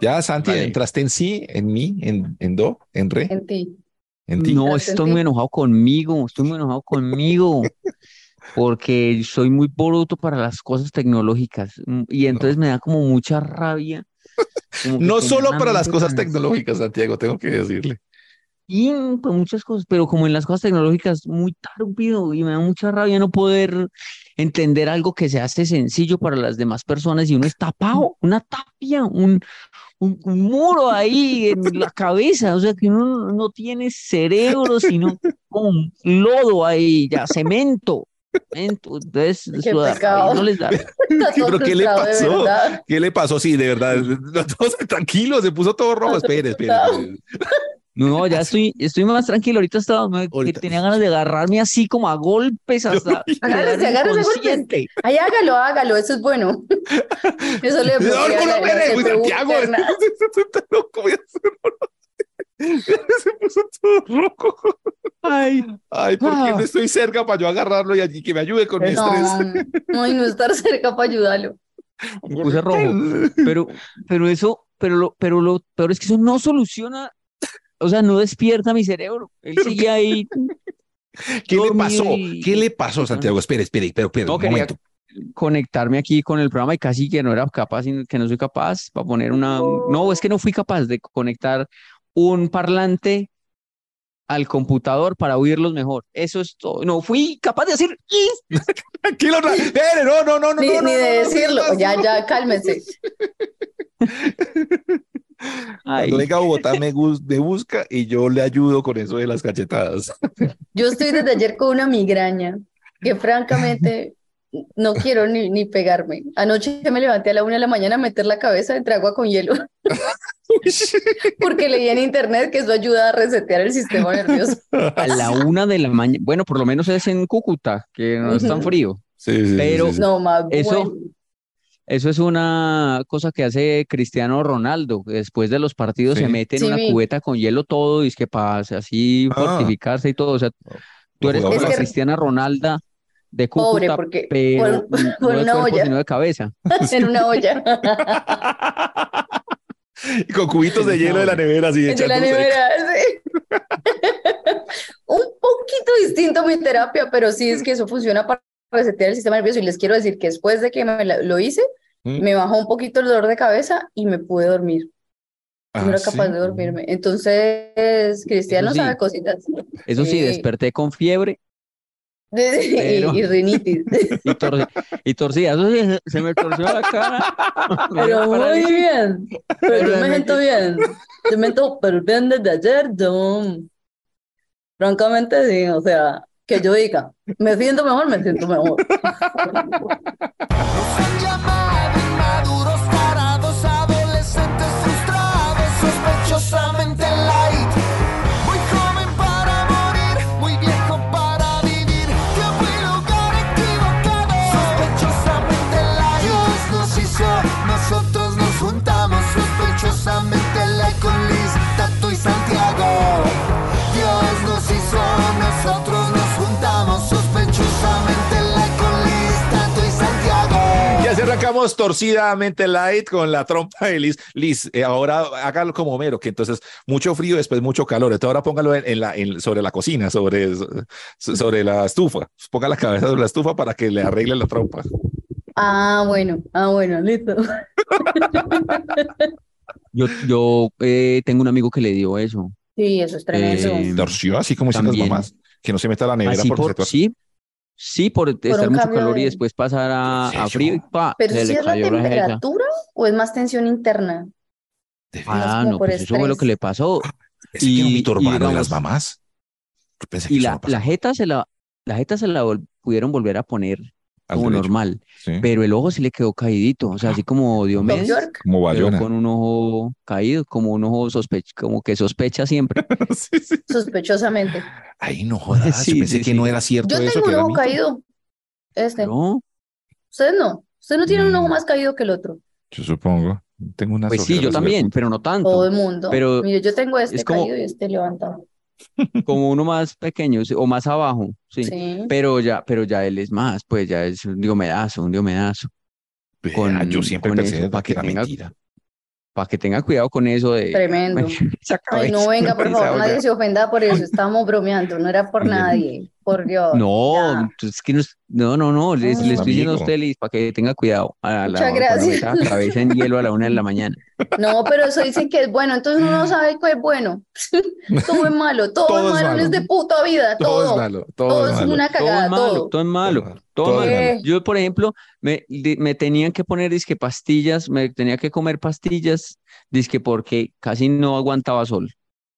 Ya, Santi, Vale. entraste en sí, en mí, en do, en re, En ti. en ti. No, ¿Entraste en estoy muy ti? enojado conmigo, estoy muy enojado conmigo, porque soy muy bruto para las cosas tecnológicas y No. entonces me da como mucha rabia, como que No tener solo la para las mente cosas tan tecnológicas, Santiago, tengo que decirle. y por muchas cosas, pero como en las cosas tecnológicas muy rápido y me da mucha rabia no poder entender algo que se hace sencillo para las demás personas y uno es tapado, una tapia, un muro ahí en la cabeza, o sea que uno no tiene cerebro, sino un lodo ahí, ya, cemento. Cemento. Entonces, Qué eso da rabia, no pecado. les da. Está todo ¿Pero qué le frustrado de pasó? verdad. ¿Qué le pasó? Sí, de verdad. No, todos tranquilos, se puso todo rojo. Está todo Espere, espere, frustrado. espere. No, ya Así, estoy más tranquilo. Ahorita estaba, que ahorita. tenía ganas de agarrarme así como a golpes Yo lo hasta vi. quedar Agárrese, agárrese a golpes. inconsciente. Ahí hágalo, hágalo, eso es bueno. Eso le No, bloquea no, no, la espere, muy CPU Santiago. interna. Está loco, voy a hacer- se puso todo rojo. Ay, Ay, ¿por qué no ah, estoy cerca para yo agarrarlo y allí que me ayude con mi estrés? No, no, y no estar cerca para ayudarlo. me puse rojo. Pero lo peor es que eso no soluciona, o sea, no despierta mi cerebro. Él ¿Pero sigue ahí qué le dormido pasó? ¿Qué le y pasó, yo no. Santiago? Espere, espere, pero, No un quería momento. conectarme aquí con el programa y casi que no era capaz, que no soy capaz para poner una. No, es que no fui capaz de conectar un parlante al computador para oírlos mejor. Eso es todo. No fui capaz de decir. Tranquilo, espere, no, no, no, no, Ni, no, ni no, no, de no, decirlo. no, Ya, no. ya, cálmese. Cuando Ay, venga a Bogotá me busca y yo le ayudo con eso de las cachetadas. Yo estoy desde ayer con una migraña que francamente no quiero ni pegarme. Anoche me levanté a la 1 de la mañana a meter la cabeza entre agua con hielo porque leí en internet que eso ayuda a resetear el sistema nervioso. a la 1 de la mañana. Bueno, por lo menos es en Cúcuta, que no es tan Ujú. frío. Sí, sí, sí, sí, Pero sí. No, más bueno. eso, eso es una cosa que hace Cristiano Ronaldo, que después de los partidos se Sí. mete en Sí, una vi. cubeta con hielo todo y es que pasa así Ah, fortificarse y todo. O sea, tú los eres como Es la jugadores. que Cristiana Ronalda de pobre, Cúcuta, porque pero por no de una cuerpo, sino olla, de cabeza. Sí. en una olla, Y con cubitos En de una hielo de la olla. nevera así de la echándose. nevera. Sí. Un poquito distinto mi terapia, pero sí es que eso funciona para resetear el sistema nervioso. Y les quiero decir que después de que lo hice, ¿Mm? me bajó un poquito el dolor de cabeza y me pude dormir. Y no Ah, era capaz sí. de dormirme. Entonces, Eso Cristiano sabe sí, cositas. eso sí, Sí. desperté con fiebre, pero Y rinitis. y, tor- y torcida. Eso sí, se me torció la cara, me dio Pero muy parálisis, bien. Pero pero yo se me me siento quitó. bien. Yo me siento pero bien desde ayer, John. Francamente, sí. O sea, que yo diga, me siento mejor, me siento mejor. Nos han llamado inmaduros, tarados, adolescentes frustrados, sospechosamente light. Muy joven para morir, muy viejo para vivir. Tiempo y lugar equivocado, sospechosamente light. Dios nos hizo, nosotros nos juntamos, sospechosamente light con Liz, Tato y Santiago. Dios nos hizo, nosotros nos juntamos, sospechosamente light con Liz, Tato y Y Santiago. así arrancamos torcidamente light con la trompa de Liz. Liz, ahora hágalo como Homero, que entonces mucho frío, después mucho calor. Entonces ahora póngalo sobre la cocina, sobre la estufa. Ponga la cabeza sobre la estufa para que le arregle la trompa. Ah, bueno, listo. Yo tengo un amigo que le dio eso. Sí, eso es tremendo. eh, Torció, así como dicen las también, mamás, que no se meta a la nevera así porque se por, tuerce. sí, sí, por Por estar un mucho cambio calor y de... después pasar ¿En a frío y serio? pa, Pero se si le es la cayó la esa. temperatura o es más tensión interna, ¿De más veras? Ah, como no, por pues eso fue lo que estrés. le pasó. Pensé que era un mito Y urbano de las digamos, mamás. Yo pensé que y eso no la pasaba. jeta pudieron volver a poner Al como derecho. normal, Sí. pero el ojo sí le quedó caídito, o sea, así como Doc Diomedes, York, Como quedó Bayona. con un ojo caído, como un ojo como que sospecha siempre. Sí, sí. sospechosamente. Ay, no jodas. Yo Sí, pensé sí, que no sí. era cierto Yo eso, tengo que un era ojo mito. caído, este. No, Ustedes no. Ustedes no tienen un ojo Mm, más caído que el otro. yo supongo. Tengo unas pues sí, yo ojeras ver. también, pero no Todo tanto. el mundo. Pero Mire, yo tengo es este como, caído y este levantado. como uno más pequeño, sí, o más abajo, sí. Sí. Pero ya él es más, pues ya es un diomedazo Vea, yo siempre con pensé eso, ¿verdad? para que que era tenga, mentira. para que tenga cuidado con eso de Tremendo. esa Ay, no cabeza, venga, por esa favor, nadie olla. se ofenda por eso. Estábamos bromeando, no era por Y ya- nadie. Por Dios, No, ya. es que no, le Un Mm, estoy diciendo a amigo. usted, Liz, para que tenga cuidado muchas cuando gracias. meta la cabeza en hielo a la 1 de la mañana. No, pero eso dicen que es bueno, entonces uno no sabe qué es bueno. Todo es malo, todo es Todo es malo en malo. este puta vida, Todo es todo. malo. Todo Todo es es malo. una Todo es cagada, malo, todo. todo es Todo es malo, malo. todo Todo es malo. malo. ¿Qué? Yo, por ejemplo, me tenían que poner disque pastillas, me tenía que comer pastillas, disque porque casi no aguantaba sol.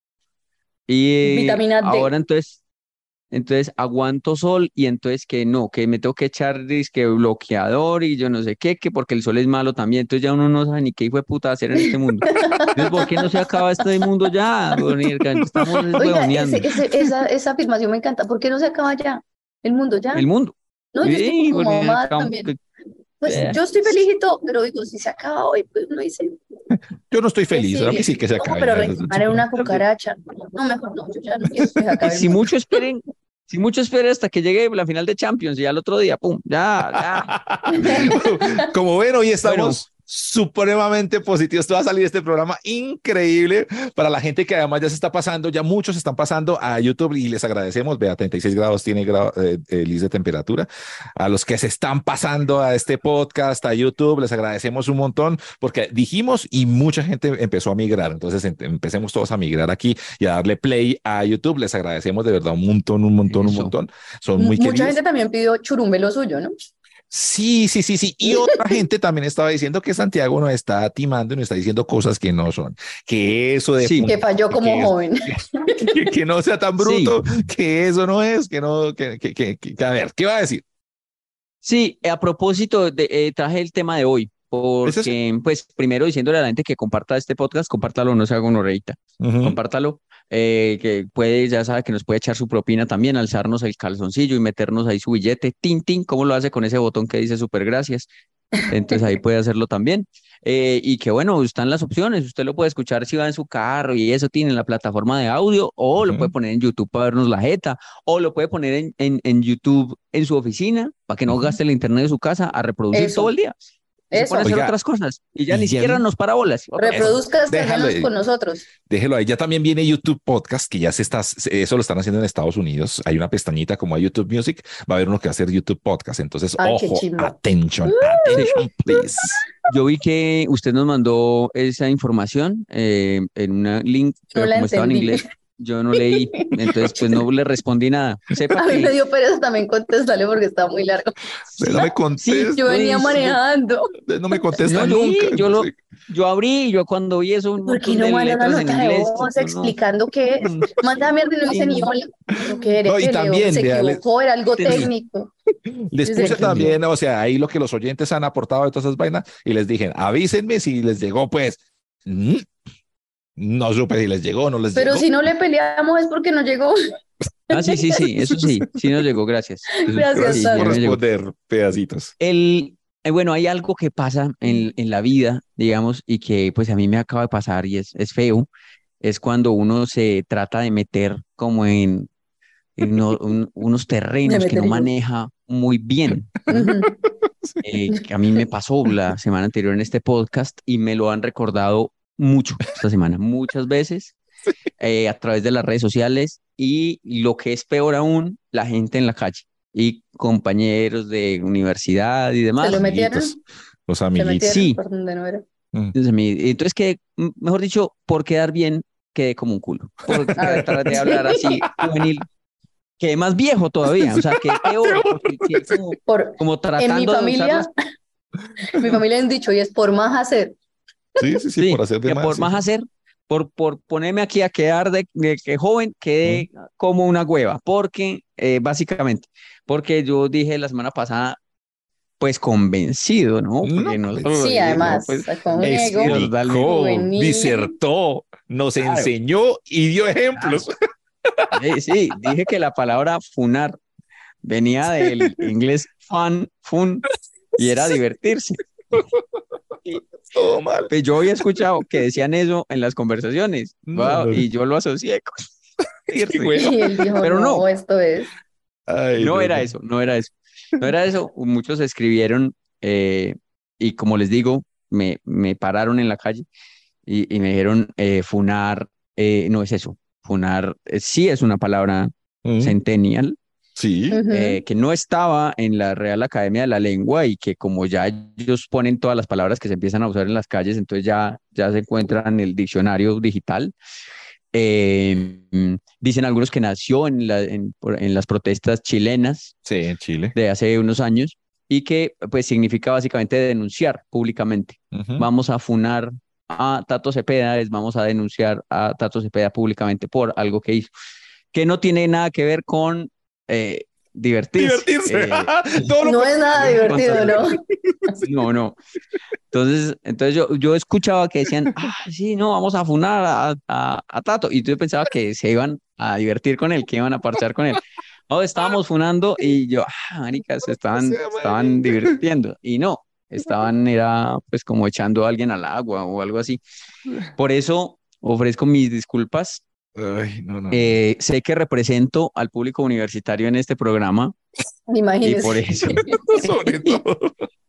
Y Vitamina D. ahora entonces aguanto sol y entonces que no, que me tengo que echar disque bloqueador y yo no sé qué, que porque el sol es malo también. Entonces ya uno no sabe ni qué hijo de puta hacer en este mundo. Entonces, ¿por qué no se acaba este mundo ya, don Irka? Estamos Oiga, huevoneando. esa afirmación me encanta. ¿Por qué no se acaba ya? El mundo ya. El mundo. No, yo estoy Sí, como porque mamá acabamos también. Pues yo estoy sí. feliz y todo, pero digo, si se acaba hoy, pues uno dice, Yo no estoy ¿qué feliz. A mí sigue? sí que se No, acabe pero ya. reencarnar en una cucaracha. No, mejor no, yo ya no quiero que se acabe el Si mundo. mucho esperen, si mucho esperen hasta que llegue la final de Champions y ya el otro día, pum, ya. Como ven, hoy Bueno, estamos supremamente positivos. Esto va a salir este programa increíble para la gente que además ya se está pasando, ya muchos están pasando a YouTube y les agradecemos. Vea, 36 grados tiene Liz de temperatura. A los que se están pasando a este podcast, a YouTube, les agradecemos un montón porque dijimos y mucha gente empezó a migrar. Entonces empecemos todos a migrar aquí y a darle play a YouTube. Les agradecemos de verdad un montón, un montón, un eso. montón. Son muy Mucha queridos. gente también pidió churumbe lo suyo, ¿no? Sí, sí, sí, sí. Y otra gente también estaba diciendo que Santiago nos está timando y nos está diciendo cosas que no son. Que eso de Sí, Que falló como que, joven. que no sea tan sí. bruto, que eso no es, que no, a ver, ¿qué va a decir? Sí, a propósito, traje el tema de hoy, ¿Es eso? porque, pues, primero diciéndole a la gente que comparta este podcast, compártalo, no se haga gonorreíta, compártalo, que puede, ya sabe que nos puede echar su propina también, alzarnos el calzoncillo y meternos ahí su billete, tin, tin, ¿cómo lo hace con ese botón que dice super gracias? Entonces ahí puede hacerlo también. Y que bueno, están las opciones. Usted lo puede escuchar si va en su carro y eso tiene la plataforma de audio, o lo puede poner en YouTube para vernos la jeta, o lo puede poner en YouTube en su oficina para que no gaste el internet de su casa a reproducir todo Eso, el día. Y se pone a eso. hacer Oiga, otras cosas y ya y ni siquiera ya nos para bolas. Reproduzca déjalo, con nosotros. déjelo ahí. Ya también viene YouTube Podcast, que ya eso lo están haciendo en Estados Unidos. Hay una pestañita como hay YouTube Music, va a haber uno que va a hacer YouTube Podcast. Entonces, Ay, qué ojo, chimba. attention, attention, please. Yo vi que usted nos mandó esa información en un link, No pero la como estaba en entendí. inglés, yo no leí, entonces pues no le respondí nada. Sepa A mí me que dio pereza también contestarle porque estaba muy largo. sí, No me sí, contestes, Yo venía pues, manejando. no me contesta no, yo nunca. vi, yo abrí, yo cuando vi eso, un ¿Por qué montón no de manda una letras en nota de inglés, voz no, explicando qué es? Manda mierda y no dice ni hola. ¿Pero qué era No, y que Leo también, se vea, equivocó? Era algo entendí. técnico. les Yo puse sé que también, o sea, ahí lo que los oyentes han aportado de todas esas vainas y les dije, avísenme si les llegó, pues. No supe si les llegó o no les Pero llegó. si no le peleamos es porque no llegó. Ah, sí, eso sí nos llegó, gracias. Gracias, Sí, Gracias ya por Tati. me llegó. responder pedacitos. Bueno, hay algo que pasa en la vida, digamos, y que pues a mí me acaba de pasar y es feo, es cuando uno se trata de meter como en unos De terrenos que no meter yo. maneja muy bien, ¿no? Ujú. Que a mí me pasó la semana anterior en este podcast y me lo han recordado mucho esta semana, muchas veces, a través de las redes sociales y lo que es peor aún, la gente en la calle y compañeros de universidad y ¿Se demás. lo metieron? Amiguitos, los Se amiguitos. metieron Sí, por donde no era. entonces que, mejor dicho, por quedar bien, quedé como un culo. Por A ver. tratar de hablar así juvenil, quedé más viejo todavía, o sea, quedé peor, porque quedé como En mi tratando de usar familia, en mi familia hay un dicho y es por más hacer. Sí, sí, sí, por hacer de que más. por Sí, más sí. hacer, por ponerme aquí a quedar de que joven, quedé como una hueva, porque básicamente, porque yo dije la semana pasada, pues convencido, ¿no? No, Porque no pues, solo Sí, dije, no, además, pues con un ego explicó, juvenil. disertó, nos claro, enseñó y dio ejemplos. sí, dije que la palabra funar venía del inglés fun, y era divertirse. Y, Todo mal. pues yo había escuchado que decían eso en las conversaciones, No, no. y yo lo asocié con divertirse. Bueno. Y él dijo, Pero no. esto es. Ay, No no, era no. eso, no era eso. No era eso. Muchos escribieron y como les digo, me pararon en la calle y me dijeron funar, no es eso, funar sí es una palabra Mm, centennial, sí. Ujú. que no estaba en la Real Academia de la Lengua y que como ya ellos ponen todas las palabras que se empiezan a usar en las calles, entonces ya se encuentran en el diccionario digital. Dicen algunos que nació en las protestas chilenas Sí, en Chile. de hace unos años y que pues significa básicamente denunciar públicamente. Ujú. Vamos a funar a Tato Cepeda, vamos a denunciar a Tato Cepeda públicamente por algo que hizo, que no tiene nada que ver con divertirse. Divertirse. Todo lo No es nada contrario. divertido, ¿no? No, no. Entonces yo escuchaba que decían, sí, no, vamos a funar a Tato. Y yo pensaba que se iban a divertir con él, que iban a parchar con él. No, estábamos funando y yo, marica, O sea, estaban marica. divirtiendo. Y no, era pues como echando a alguien al agua o algo así. Por eso ofrezco mis disculpas. Ay, no, no, no. Sé que represento al público universitario en este programa y por Imagínese. eso, Sobre todo.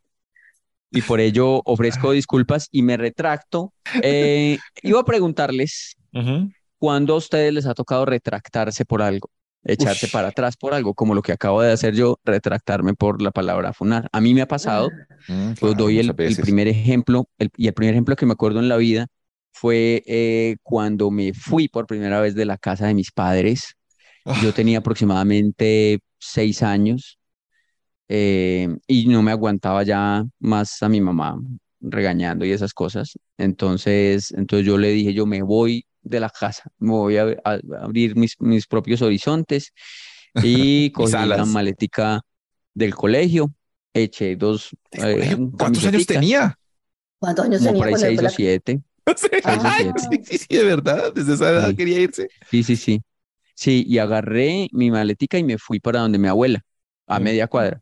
y por ello ofrezco disculpas y me retracto. Iba a preguntarles, Ujú. ¿cuándo a ustedes les ha tocado retractarse por algo? Echarse Ush. para atrás por algo, como lo que acabo de hacer yo, retractarme por la palabra funar. A mí me ha pasado, pues Claro, doy muchas el veces. primer ejemplo, y el primer ejemplo que me acuerdo en la vida fue cuando me fui por primera vez de la casa de mis padres. Yo Ah, tenía aproximadamente 6 años y no me aguantaba ya más a mi mamá regañando y esas cosas. Entonces yo le dije, yo me voy de la casa, me voy a abrir mis propios horizontes y mis cogí la alas. maletica del colegio, eché dos ¿Del colegio? ¿Cuántos años camiseticas, tenía? ¿Cuántos años como tenía por ahí cuando él fue seis o la... siete, seis o Ay, siete. Ah, sí, sí, sí, de verdad. Desde esa edad Sí, quería irse. sí, sí, sí. Sí, y agarré mi maletica y me fui para donde mi abuela, a Mm. media cuadra.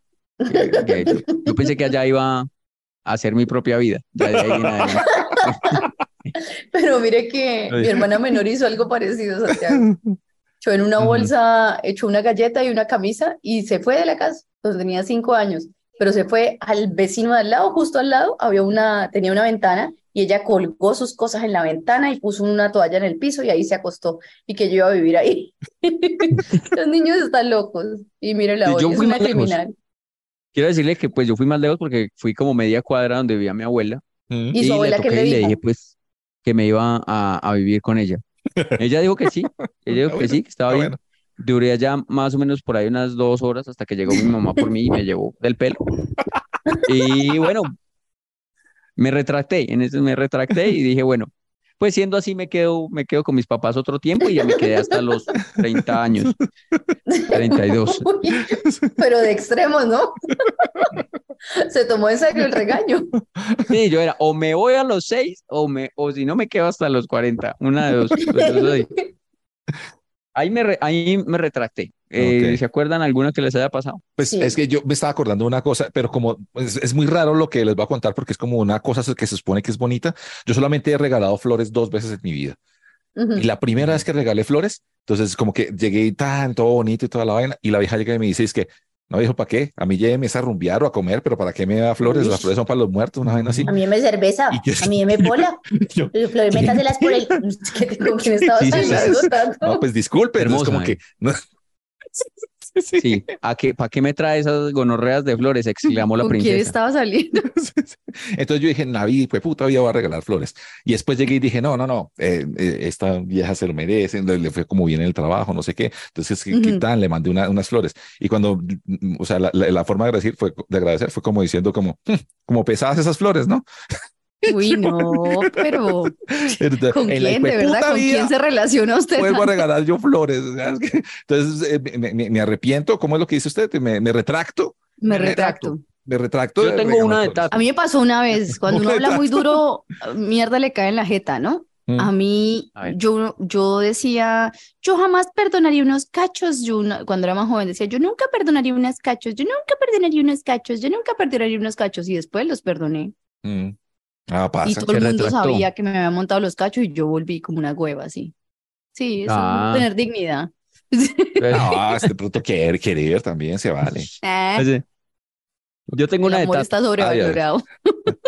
Yo pensé que allá iba a hacer mi propia vida, ya de ahí en adelante. pero mire que Ay. mi hermana menor hizo algo parecido, Santiago. Echó en una Ujú. bolsa, echó una galleta y una camisa y se fue de la casa. Entonces tenía 5 años, pero se fue al vecino de al lado, justo al lado, tenía una ventana y ella colgó sus cosas en la ventana y puso una toalla en el piso y ahí se acostó y que yo iba a vivir ahí. Los niños están locos y mírenla Sí, hoy, yo es fui una más lejos. criminal. Quiero decirle que pues yo fui más lejos porque fui como media cuadra donde vivía mi abuela Mm. ¿Y su y le abuela qué toqué le y le dije dijo? pues que me iba a vivir con ella. Ella dijo que sí, ella Está dijo que bueno, sí, que estaba está bien. bueno. Duré allá más o menos por ahí unas 2 horas hasta que llegó mi mamá por mí y me llevó del pelo. Y bueno, me retracté, en eso me retracté y dije, bueno, pues siendo así me quedo con mis papás otro tiempo y ya me quedé hasta los 30 años, 32. Uy, pero de extremos, ¿no? Se tomó en serio el regaño. Sí, yo era, o me voy a los 6 o si no me quedo hasta los 40, una de dos. Pues yo soy. Ahí me retracté. Ok. ¿Se acuerdan alguna que les haya pasado? Pues es Sí. que yo me estaba acordando de una cosa, pero como es muy raro lo que les voy a contar porque es como una cosa que se supone que es bonita. Yo solamente he regalado flores 2 veces en mi vida. Y Ujú. la primera vez Ujú. que regalé flores, entonces como que llegué y tan, todo bonito y toda la vaina, y la vieja llega y me dice, es que, no, dijo, ¿para qué? A mí lléveme a rumbear o a comer, pero ¿para qué me da flores? Uy, Las flores son para los muertos, una vaina así. a mí me Y cerveza, yo, a mí me pola. yo, Flor, ¿qué? métaselas por el... ¿Con quién estabas Sí, sí, sí. hablando No, tanto? pues disculpe, entonces como Hermosa, que, no, sí, Sí. ¿Para qué me trae esas gonorreas de flores? Exclamó la ¿Con quién princesa. estaba saliendo? Entonces yo dije, Navi, pues puta vida voy a regalar flores. Y después llegué y dije, no, no, no, esta vieja se lo merece, le fue como bien en el trabajo, no sé qué. Entonces, ¿qué Ujú. tal? Le mandé unas flores. Y cuando, o sea, la forma de agradecer fue como diciendo como, como pesadas esas flores, ¿no? Uy, no, pero Entonces, ¿con en la quién? De verdad, hijueputa ¿con quién vida se relaciona usted vuelvo a tanto? regalar yo flores. O sea, entonces, me arrepiento. ¿Cómo es lo que dice usted? Me retracto, Me me retracto, retracto. me retracto Yo de tengo regalar una de flores. A Tato. mí me pasó una vez, Un cuando uno habla muy retracto. duro, mierda le cae en la jeta, ¿no? Mm. A mí, A ver. yo decía, yo jamás perdonaría unos cachos. Cuando era más joven decía, yo nunca perdonaría unos cachos, yo nunca perdonaría unos cachos, yo nunca perdonaría unos cachos. Y después los perdoné. Mm. Ah, Y pasa. todo el Se mundo retractó. sabía que me habían montado los cachos y yo volví como una hueva, así. Sí, eso es Ah. tener dignidad. No, de pronto querer también se vale. Ah, Ese- Yo tengo el una de amor Tato. está Ay, ay. sobrevalorado.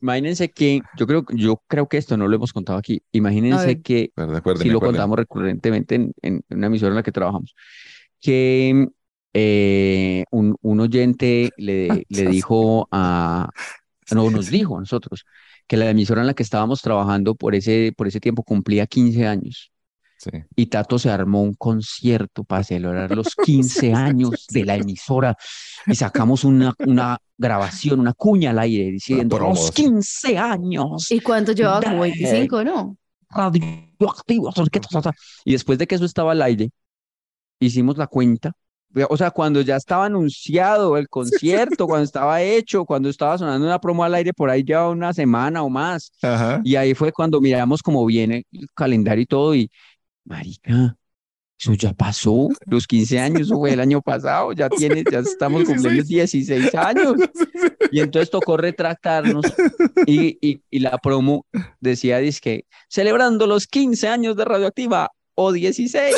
Imagínense que, yo creo que esto no lo hemos contado aquí. A Imagínense ver, que si lo Acuérdenme. contamos recurrentemente en una emisora en la que trabajamos, que un oyente le dijo no, nos dijo a nosotros que la emisora en la que estábamos trabajando por ese tiempo cumplía 15 años. Sí. Y Tato se armó un concierto para celebrar los 15 años de la emisora y sacamos una grabación, una cuña al aire Una diciendo promo, los sí. 15 años ¿y cuánto llevaba? Como de 25, ¿no? radioactivos. Y después de que eso estaba al aire, hicimos la cuenta. O sea, cuando ya estaba anunciado el concierto, cuando estaba hecho, cuando estaba sonando una promo al aire por ahí ya una semana o más. Ajá. Y ahí fue cuando miramos cómo viene el calendario y todo. Y, marica, eso ya pasó, los 15 años, eso fue el año pasado, ya estamos cumpliendo 16 años. Y entonces tocó retractarnos y la promo decía, dizque, celebrando los 15 años de Radioactiva o 16.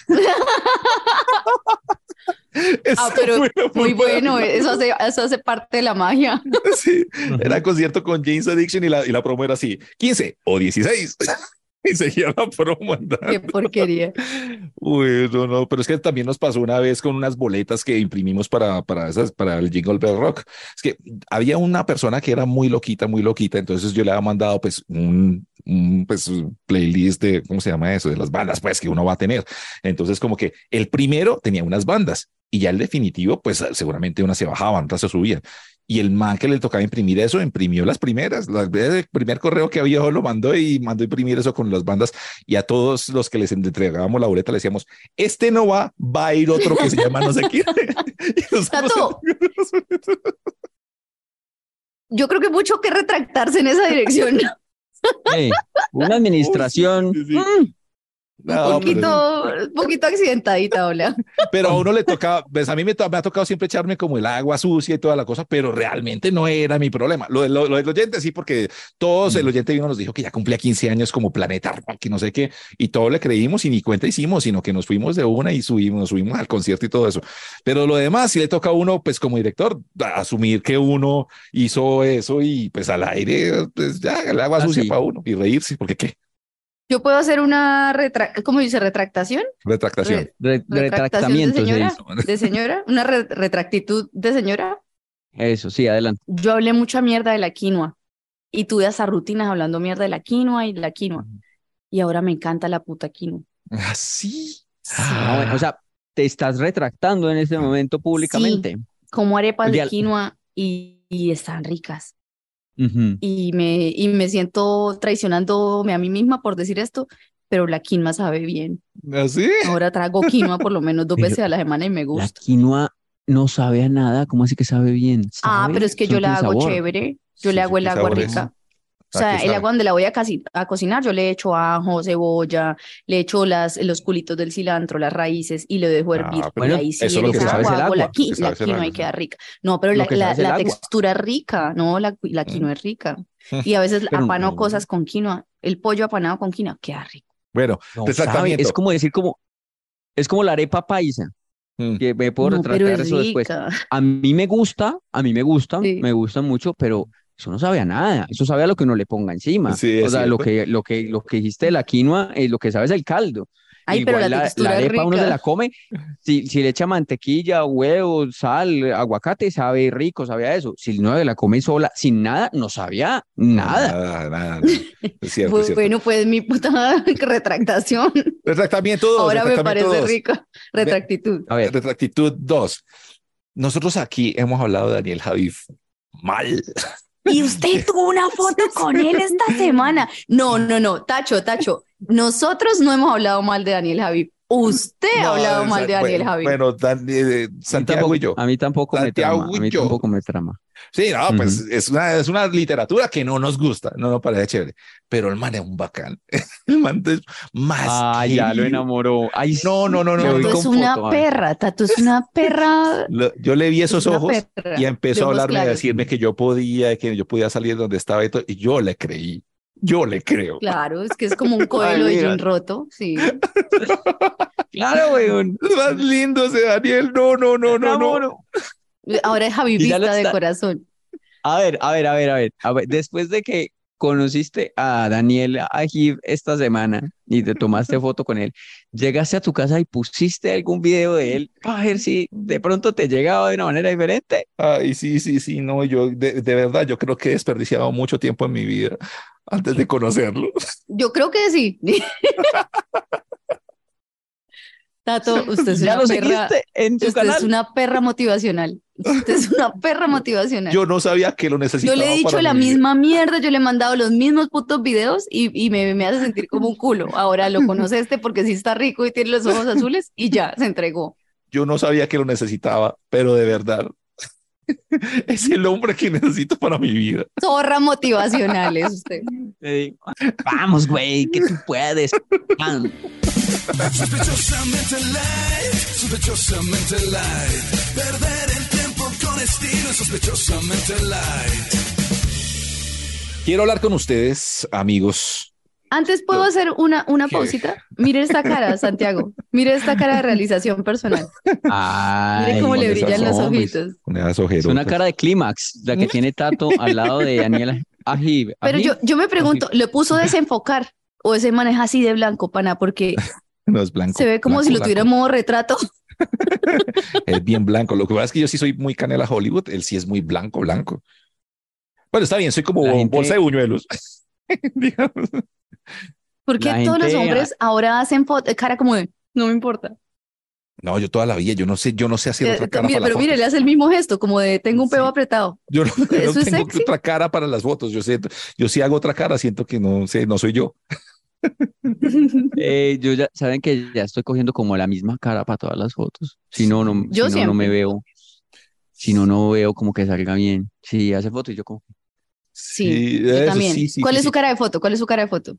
Ah, Esa pero fue la muy forma de bueno, arreglarlo. eso hace parte de la magia. Sí, era Ujú. concierto con James Addiction y la promo era así, 15 o 16. Y seguía la promo Qué andando. porquería. Uy, no, pero es que también nos pasó una vez con unas boletas que imprimimos para el Jingle Bell Rock. Es que había una persona que era muy loquita, entonces yo le había mandado pues pues un playlist de, ¿cómo se llama eso? De las bandas pues que uno va a tener. Entonces como que el primero tenía unas bandas y ya el definitivo pues seguramente unas se bajaban, otras se subían. Y el man que le tocaba imprimir eso, imprimió las primeras. El primer correo que había lo mandó y mandó imprimir eso con las bandas. Y a todos los que les entregábamos la boleta le decíamos, este no va a ir otro que se llama no sé quién. Y nosotros Tato, yo creo que mucho que retractarse en esa dirección. Una Uy, sí, administración. sí, sí. Un No, poquito accidentadita, hola. pero a uno le tocaba, pues a mí me ha tocado siempre echarme como el agua sucia y toda la cosa, pero realmente no era mi problema. Lo del oyente sí, porque todos, el oyente vino nos dijo que ya cumplía 15 años como Planeta Rock y no sé qué, y todo le creímos y ni cuenta hicimos, sino que nos fuimos de una y nos subimos al concierto y todo eso. Pero lo demás sí le toca a uno, pues como director, asumir que uno hizo eso y pues al aire, pues ya el agua sucia Así. para uno y reírse, porque qué, Yo puedo hacer ¿cómo dice? ¿Retractación? retractación. Retractación de Retractamiento se señora, dice. de señora, una retractitud de señora. Eso, sí, adelante. Yo hablé mucha mierda de la quinoa y tuve hasta rutinas hablando mierda de la quinoa y de la quinoa. Y ahora me encanta la puta quinoa. Así. Bueno, o sea, te estás retractando en este momento Sí, públicamente. como arepas El de día- quinoa y están ricas. Ujú. Y me siento traicionándome a mí misma por decir esto, pero la quinoa sabe bien. Así. Ahora trago quinoa por lo menos 2 Pero veces a la semana y me la gusta. quinoa no sabe a nada. ¿Cómo así que sabe bien? Ah, Sabe, pero es que eso yo no la tiene hago sabor. chévere. Yo Sí, le sí, hago el ¿qué agua sabor es? rica. O ¿A sea, qué el sabe? agua donde la voy a cocinar, yo le echo ajo, cebolla, le echo los culitos del cilantro, las raíces y le dejo hervir. Ah, Y pero Bueno, ahí sí, eso es en lo que esa sabe es agua el hago la, agua. qui- que la sabe es el quinoa y agua. queda rica. No, pero Lo que sabe es el la agua. textura es rica. No, la quinoa es rica. Y a veces Pero apano no, cosas con quinoa. El pollo apanado con quinoa queda rico. Bueno, no sabe. Es retractamiento. como decir, es como la arepa paisa, Mm. que me puedo No, pero retractar es eso después. rica. A mí me gusta, Sí. me gusta mucho, pero eso no sabe a nada. Eso sabe a lo que uno le ponga encima. Sí, O es sea, cierto. lo que dijiste de la quinoa, lo que sabe es el caldo. Ay, pero la Igual la textura es arepa uno se la rica. come, si le echa mantequilla, huevos, sal, aguacate, sabe rico, sabe a eso. Si no se la come sola, sin nada, no sabía No, nada. nada. Es cierto, es cierto. Bueno, pues mi puta retractación. Retractamiento 2, Ahora me retractamiento parece 2. rica. Retractitud. A ver, Retractitud 2. Nosotros aquí hemos hablado de Daniel Javif mal. Y usted tuvo una foto con él esta semana. No, Tacho. Nosotros no hemos hablado mal de Daniel Javid. Usted ha hablado mal de Daniel Javid. Bueno, Santiago y yo. a mí tampoco me Santiago trama, a y mí yo. tampoco me trama. Sí, no, pues Ujú. es una literatura que no nos gusta, no nos parece chévere, pero el man es un bacán. El man es más Ah, ya lo querido. enamoró. Ay, No, me voy Tato con es una foto. Ay. perra. Tato es una perra. Yo le vi Es esos una ojos perra. y De empezó a ojos hablarme, a claros. decirme que yo podía salir de donde estaba y todo, y yo le creí, yo le creo. Claro, es que es como un coelho de mira. jean roto. Sí. Claro, weón. Es más lindo ese Daniel, no. Me enamoro. Ahora es Y ya lo javivista de está. corazón. A ver, después de que conociste a Daniel Ajiv esta semana y te tomaste foto con él, llegaste a tu casa y pusiste algún video de él para ver si de pronto te llegaba de una manera diferente. Ay, sí, sí, sí, no, yo de verdad, yo creo que he desperdiciado mucho tiempo en mi vida antes de conocerlo. Yo creo que sí. Tato, usted es ¿Ya una lo perra, seguiste en tu usted es canal? una perra motivacional. Usted es una perra motivacional. Yo no sabía que lo Yo necesitaba le he dicho para la mi vida. misma mierda, yo le he mandado los mismos putos videos y me hace sentir como un culo. Ahora lo conoce porque sí está rico y tiene los ojos azules y ya, se entregó. Yo no sabía que lo necesitaba, pero de verdad, es el hombre que necesito para mi vida. Zorra motivacional es usted. Te digo, vamos, güey, que tú puedes. Man. Sospechosamente light. Perder el tiempo con estilo, sospechosamente light. Quiero hablar con ustedes, amigos. Antes puedo hacer una ¿Qué? pausita. Mire esta cara, Santiago. Mire esta cara de realización personal. Mire Ay, cómo le con esas brillan los hombres. ojitos. Con esas Es una ojerotas. cara de clímax, la que tiene Tato al lado de Daniel Ajiv. Pero yo me pregunto, ¿le puso desenfocar o ese maneja así de blanco, pana? Porque No es blanco. se ve como blanco, si lo blanco. tuviera en modo retrato. Es bien blanco. Lo que pasa es que yo sí soy muy canela Hollywood. Él sí es muy blanco, blanco. Bueno, está bien, soy como La gente- bolsa de buñuelos. Digamos. ¿Por qué La todos los gente- hombres ahora hacen cara como de, no me importa? No, yo toda la vida, yo no sé hacer otra cara Mire, para las pero mire, fotos. le hace el mismo gesto, como de tengo un pelo Sí. apretado. Yo no, yo no ¿Eso es tengo sexy? otra cara para las fotos. Yo sí hago otra cara, siento que no sé, no soy yo. Yo ya, saben que ya estoy cogiendo como la misma cara para todas las fotos. Si no, no, Yo si no, no me siempre. veo. Si no, no veo como que salga bien. Si hace foto y yo como, Sí, yo eso también. sí, sí, ¿Cuál sí, es su sí. cara de foto? ¿Cuál es su cara de foto?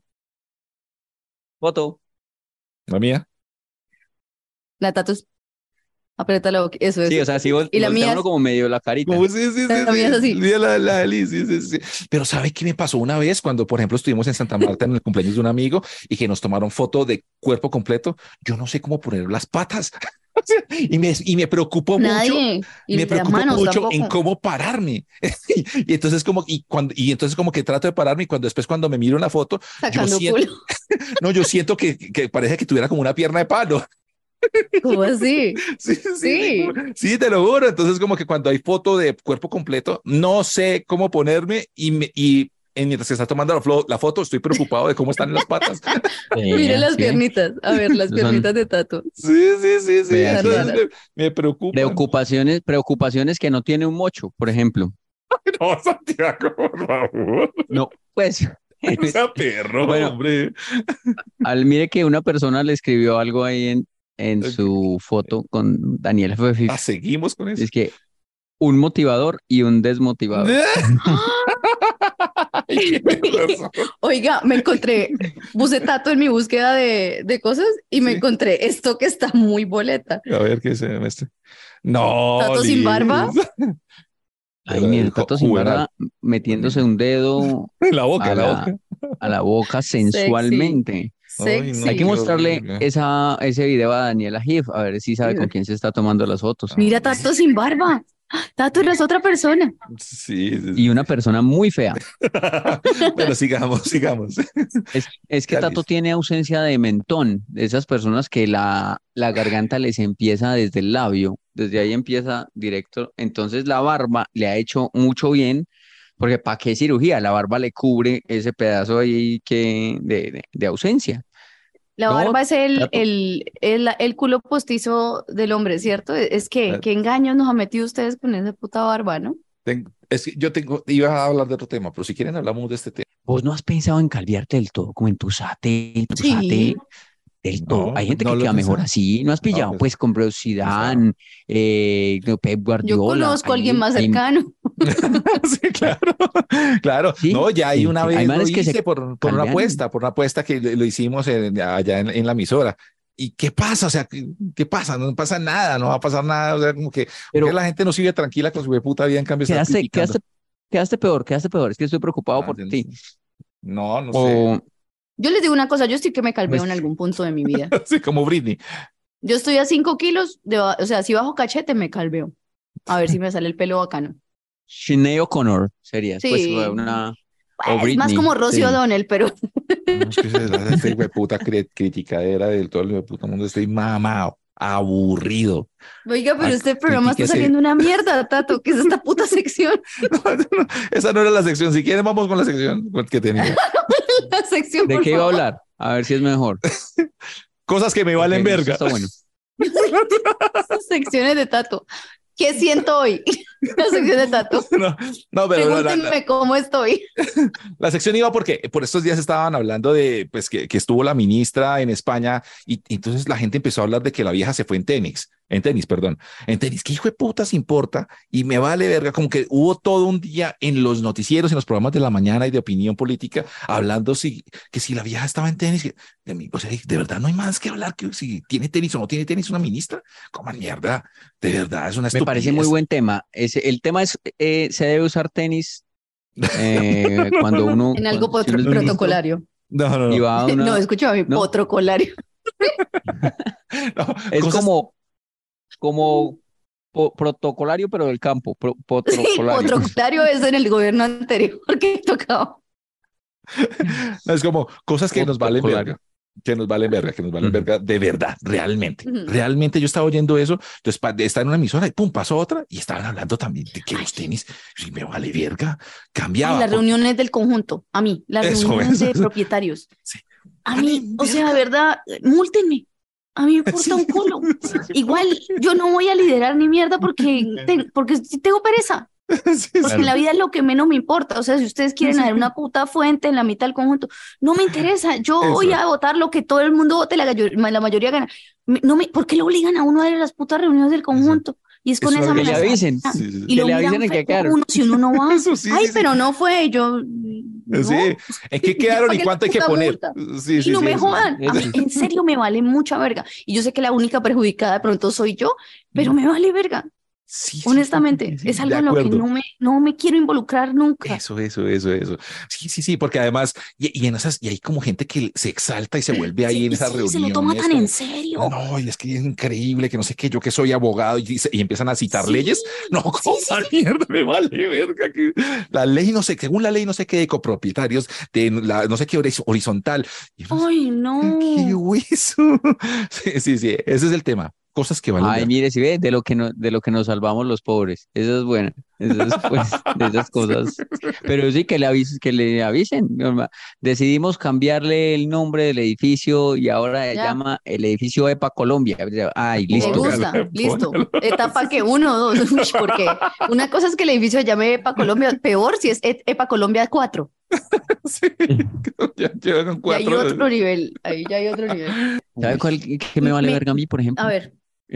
La mía. La tatus. Aprieta la boca. Eso es. sí, o sea, si Y la voltea mía uno es, como medio la carita. Como sí, sí, sí, la mía es sí. así. Sí, la Eli, sí, sí, sí. Pero ¿sabe qué me pasó una vez cuando, por ejemplo, estuvimos en Santa Marta en el cumpleaños de un amigo y que nos tomaron foto de cuerpo completo? Yo no sé cómo poner las patas. O sea, y me preocupó mucho. Nadie. Y Me las preocupo manos mucho en tampoco. cómo pararme. Y entonces entonces como que trato de pararme y cuando después cuando me miro en la foto, yo Sacando siento, culo. no, yo siento que parece que tuviera como una pierna de palo. ¿Cómo así? Sí, sí, Sí. sí, te lo juro. Entonces como que cuando hay foto de cuerpo completo, no sé cómo ponerme mientras se está tomando la foto, estoy preocupado de cómo están las patas. Mire las Sí. piernitas. A ver, las Son piernitas de Tato. Sí, sí, sí, sí. Vea, sí. Entonces me preocupa. Preocupaciones que no tiene un mocho, por ejemplo. No, Santiago, por favor. No, pues, No sea perro, Bueno. hombre. mire que una persona le escribió algo ahí en su foto con Daniel Ajiv. Seguimos con eso. Es que un motivador y un desmotivador. Ay, qué razón. Oiga, me encontré, puse Tato en mi búsqueda de cosas y me Sí. encontré esto que está muy boleta. A ver qué se me este. No, ¿Tato sin Liz. barba? Ay, mira, el Tato sin Juvenal. barba metiéndose un dedo En la boca, a en la la, boca. a la boca sensualmente. Ay, Sexy. no, Hay que qué mostrarle horrible. ese video a Daniel Ajiv, a ver si sabe con quién se está tomando las fotos. Mira, Tato sin barba. Tato no es otra persona. Sí, sí, Y una persona muy fea. Pero sigamos. Es que Ya, Tato Liz. tiene ausencia de mentón, de esas personas que la garganta les empieza desde el labio, desde ahí empieza directo. Entonces la barba le ha hecho mucho bien, porque ¿para qué cirugía? La barba le cubre ese pedazo ahí de ausencia. La No, barba es Tato. el culo postizo del hombre, ¿cierto? Es que, ¿qué engaños nos ha metido ustedes con esa puta barba, no? Es que iba a hablar de otro tema, pero si quieren hablamos de este tema. ¿Vos no has pensado en calviarte del todo, como en tu sate Sí. del todo? No, Hay gente no que lo he queda mejor pensado. así, ¿no has pillado? pues, Pues con Zidane, Pep Yo Guardiola. conozco a alguien más cercano. Sí, claro, claro. Sí, No, ya hay sí, una sí. Hay vez lo manes que se hice por una calvean. apuesta que lo hicimos allá en la emisora. ¿Y qué pasa? O sea, ¿qué pasa? No pasa nada, no va a pasar nada. O sea, como que Pero porque la gente no sigue tranquila con su puta vida, en cambio está criticando. quedaste peor. Es que estoy preocupado Ah, por yo no ti. sé. No sé. O, Yo les digo una cosa, yo sí que me calveo Pues- en algún punto de mi vida. Sí, como Britney. Yo estoy a 5 kilos, o sea, si bajo cachete me calveo. A ver si me sale el pelo bacano. Sinead O'Connor sería, pues Sí. una, o Es más Britney, como Rocío sí. O'Donnell, pero No, es que esta hijueputa criticadera del todo el hijueputa mundo, estoy mamado, aburrido. oiga, pero Ah, este programa está critíquese. saliendo una mierda, Tato, ¿qué es esta puta sección? No, esa no era la sección. Si quieren, vamos con la sección que tenía. La sección, ¿De por qué iba a favor. hablar? A ver si es mejor. Cosas que me valen Porque eso verga. está bueno. Secciones de Tato. ¿Qué siento hoy? La sección de Tato. No, pero Pregúntenme cómo estoy. la sección iba porque por estos días estaban hablando de pues que estuvo la ministra en España y entonces la gente empezó a hablar de que la vieja se fue en tenis, perdón, en tenis. ¿Qué hijo de putas importa? Y me vale verga, como que hubo todo un día en los noticieros, en los programas de la mañana y de opinión política, hablando que si la vieja estaba en tenis, o sea, de verdad no hay más que hablar que si tiene tenis o no tiene tenis una ministra. Como mierda, de verdad, es una Me parece muy estupidez. buen tema. El tema es, se debe usar tenis cuando uno, En algo si uno es ministro protocolario. No, y va a No, una, escucha a mi ¿no? protocolario. no, Es cosas- como protocolario, pero del campo, Sí, protocolario. protocolario es en el gobierno anterior que tocaba. no, es como cosas que nos valen Protocolario. verga. Que nos valen verga, que nos valen Ujú. verga de verdad, realmente. Ujú. Realmente yo estaba oyendo eso, entonces está en una emisora y pum, pasó otra y estaban hablando también de que los tenis, y me vale verga, Ay, cambiaba. las reuniones del conjunto, a mí, las Eso, reuniones de eso. propietarios. Sí. A Vale mí, o sea, verga. de verdad, múltenme. A mí me importa Sí. un culo. Igual yo no voy a liderar ni mierda porque sí tengo pereza. Sí, Porque sí. en la vida es lo que menos me importa. O sea, si ustedes quieren hacer una puta fuente en la mitad del conjunto, no me interesa. Yo Eso. voy a votar lo que todo el mundo vote, la mayoría gana. ¿Por qué le obligan a uno a ir a las putas reuniones del conjunto? Y es con Eso esa que le amenaza. avisen. Y Sí, sí, sí. Que lo le miran avisen en feo qué quedaron. uno si uno no va. Eso sí, Ay, sí, pero sí. no fue. Yo, no. Sí. ¿En qué Ya quedaron y pagué la cuánto hay que puta poner? multa. Sí, Y sí, no sí, me eso. jodan. A mí, Eso. en serio, me vale mucha verga. Y yo sé que la única perjudicada de pronto soy yo, pero me vale verga. Sí, sí, Honestamente, sí, es de algo en lo que acuerdo. no me quiero involucrar nunca. Eso. Sí, sí, sí, porque además, y hay como gente que se exalta y se vuelve ahí en esas Sí, se lo toma reuniones. tan en Como, serio. no, y es que es increíble, que no sé qué, yo que soy abogado, y empiezan a citar Sí, leyes. No, sí, como sí, mierda, me vale verga. La ley, no sé, según la ley, no sé qué de copropietarios, de la, no sé qué horizontal. Y uno, Ay, ¿qué no. hueso? Sí, sí, sí, ese es el tema. Cosas que valen Ay, verga. mire, si ve, de lo que nos salvamos los pobres. Eso es bueno. Eso es, pues, de esas cosas. Pero sí que le avisen. Norma. Decidimos cambiarle el nombre del edificio y ahora se Ya, llama el edificio EPA Colombia. Ay, me listo. gusta, Póngalo, listo. póngalo. Etapa que 1 o 2, uy, porque una cosa es que el edificio se llame EPA Colombia, peor si es EPA Colombia 4. Sí, ya llevan Y hay 4. otro nivel, ahí ya hay otro nivel. ¿Sabe Uy, cuál que me vale verga a mí, por A ejemplo? ver,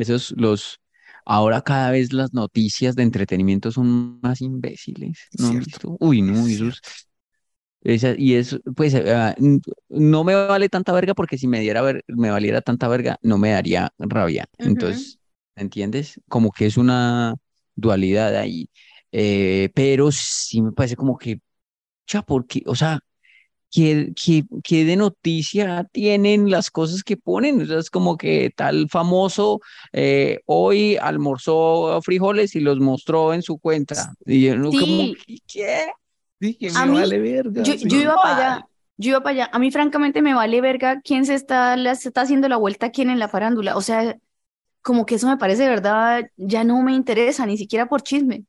Ahora cada vez las noticias de entretenimiento son más imbéciles. ¿No han cierto, visto? Uy, no, es esos, cierto. y eso, pues, no me vale tanta verga porque si me valiera tanta verga, no me daría rabia. ujú. Entonces, ¿entiendes? Como que es una dualidad ahí. Pero sí me parece como que, porque, o sea, que de noticia tienen las cosas que ponen. O sea, es como que tal famoso hoy almorzó frijoles y los mostró en su cuenta. Y yo no, como, Sí, ¿qué? Sí, que a me mí, vale verga, yo sí. iba para Normal. allá, yo iba para allá. A mí, francamente, me vale verga quién se está haciendo la vuelta a quién en la farándula. O sea, como que eso me parece de verdad, ya no me interesa, ni siquiera por chisme.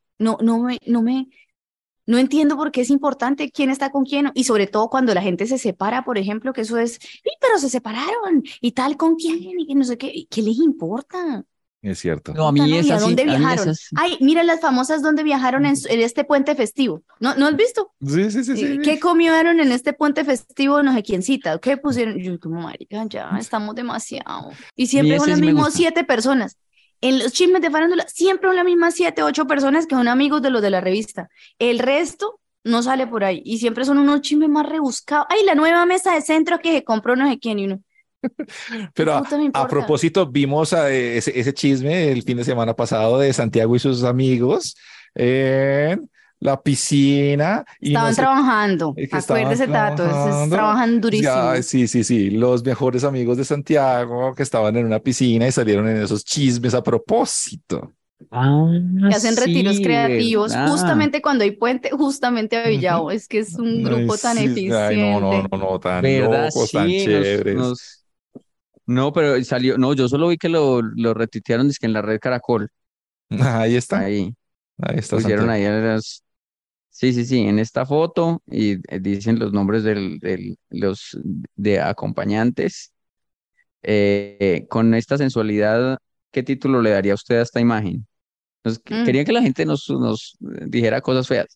No entiendo por qué es importante quién está con quién, y sobre todo cuando la gente se separa, por ejemplo, que eso es, "Sí, pero se separaron, y tal con quién, y que no sé qué, ¿y qué les importa? Es cierto. No, a Puta, mí ¿no? ¿Y a esas sí, dónde a mí viajaron? esas. Ay, mira las famosas donde viajaron en este puente festivo. ¿No has visto? Sí, sí, sí, sí. ¿Qué comieron en este puente festivo? No sé quién cita. ¿Qué pusieron? Yo como, marica, ya estamos demasiado. Y A mí siempre son ese las sí me mismas gusta. 7 personas. En los chismes de farándula, siempre son las mismas 7, 8 personas que son amigos de los de la revista. El resto no sale por ahí. Y siempre son unos chismes más rebuscados. Ay, la nueva mesa de centro que se compró no sé quién y uno. ¿Qué Pero puta me a importa? propósito, vimos ese chisme el fin de semana pasado de Santiago y sus amigos en la piscina y no Estaban sé trabajando. que estaban Acuérdese, Tato, trabajando. trabajan durísimo. Ya, sí, sí, sí, los mejores amigos de Santiago que estaban en una piscina y salieron en esos chismes a propósito. Ah, que hacen retiros sí, creativos verdad, justamente cuando hay puente, justamente a Ujú. Villavo. Es que es un Ay, grupo tan sí, ay, no, no, eficiente. no, no, tan verdad, locos, tan sí, chéveres. no, pero salió, no, yo solo vi que lo retuitearon, es que en la red Caracol, ahí, Ahí está pusieron Santiago. ahí sí, sí, sí, en esta foto y dicen los nombres los de acompañantes. Con esta sensualidad, ¿qué título le daría usted a esta imagen? Mm. Quería que la gente nos dijera cosas feas.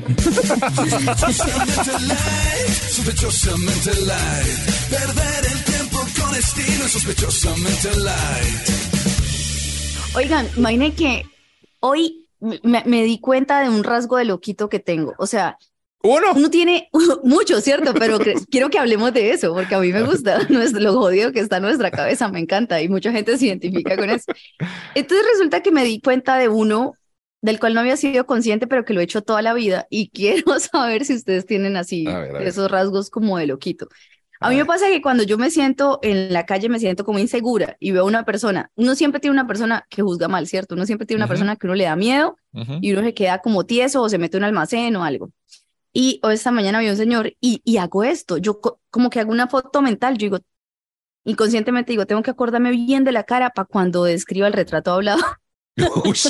Sospechosamente light. Perder el tiempo con estilo es sospechosamente light. Oigan, imaginen que hoy me di cuenta de un rasgo de loquito que tengo. O sea, Uno. uno tiene mucho, ¿cierto? Pero quiero que hablemos de eso, porque a mí me gusta lo jodido que está en nuestra cabeza, me encanta y mucha gente se identifica con eso. Entonces resulta que me di cuenta de uno del cual no había sido consciente, pero que lo he hecho toda la vida y quiero saber si ustedes tienen así A ver, esos rasgos como de loquito. A a mí me ver. pasa que cuando yo me siento en la calle me siento como insegura y veo a una persona, uno siempre tiene una persona que juzga mal, ¿cierto? Uno siempre tiene una Ujú, persona que uno le da miedo ujú. y uno se queda como tieso o se mete en un almacén o algo. Y hoy esta mañana vi un señor y hago esto, yo como que hago una foto mental, yo digo, inconscientemente digo, tengo que acordarme bien de la cara para cuando describa el retrato hablado. Ush.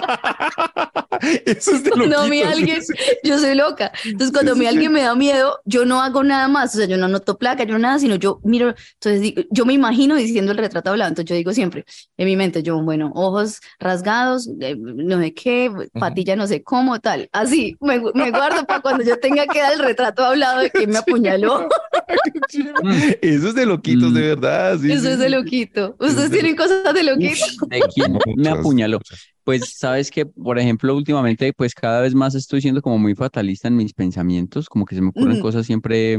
Eso es de Cuando a mí loquitos. alguien, yo soy loca. Entonces, cuando Sí, a sí, mí sí. alguien me da miedo, yo no hago nada más. O sea, yo no anoto placa, yo no nada, sino yo miro. Entonces, yo me imagino diciendo el retrato hablado. Entonces, yo digo siempre en mi mente, yo, bueno, ojos rasgados, no sé qué, Ujú. patilla no sé cómo, tal. Así, me guardo para cuando yo tenga que dar el retrato hablado de quién me Sí. apuñaló. Qué chévere. Mm, Eso es de loquitos, de mm, verdad. Sí, Eso sí, es de sí. loquito. Eso es ¿Ustedes de tienen cosas de loquito? ush, ¿de quién me muchas, apuñaló? muchas. Pues sabes que, por ejemplo, últimamente, pues cada vez más estoy siendo como muy fatalista en mis pensamientos, como que se me ocurren Ujú, cosas siempre,